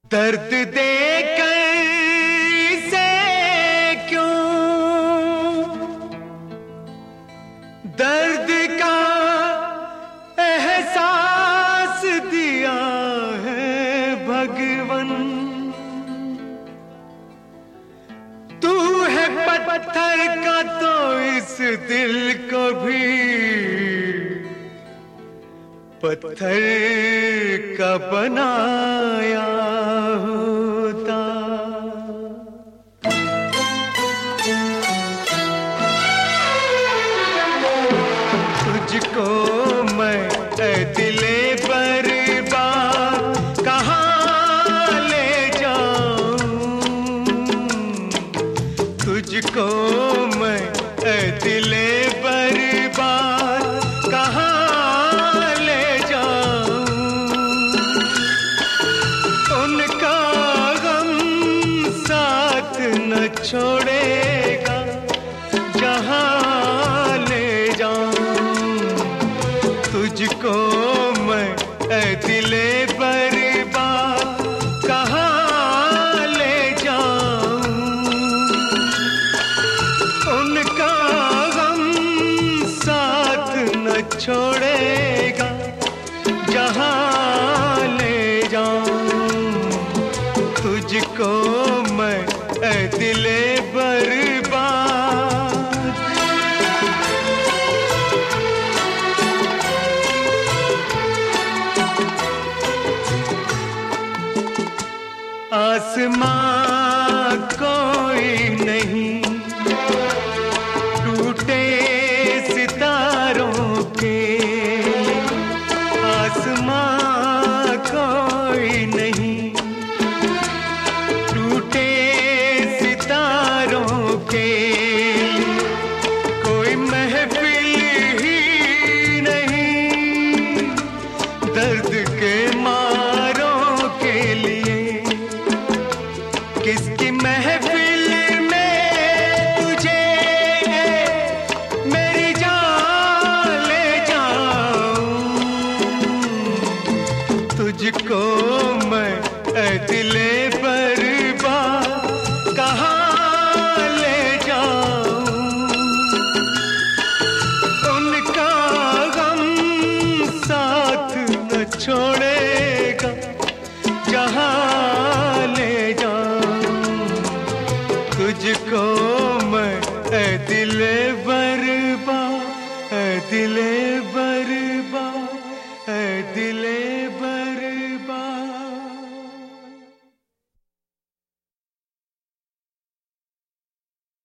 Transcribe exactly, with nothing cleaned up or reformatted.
दर्द देकर से क्यों दर्द का एहसास दिया है भगवन। तू है पत्थर का तो इस दिल को भी पत्थर का बनाया होता। तुझको मैं ऐ दिले बर्बाद कहाँ ले जाऊं। तुझको मैं ऐ दिले बर्बाद कहाँ न छोड़ेगा जहाँ ले जाऊं। तुझको मैं ऐ दिले बर्बाद कहाँ ले जाऊं। उनका गम साथ न छोड़ेगा जहाँ ले जाऊं। तुझको मैं ऐ दिले बर्बाद। आसमां कोई नहीं टूटे सितारों के। आसमां कोई नहीं टूटे के। कोई महफिल ही नहीं दर्द के मारों के लिए। किसकी महफिल में तुझे मेरी जान ले जाऊं। तुझको मैं ऐ दिले बर्बाद कहाँ छोड़ेगा जहाँ ले जाऊं। तुझको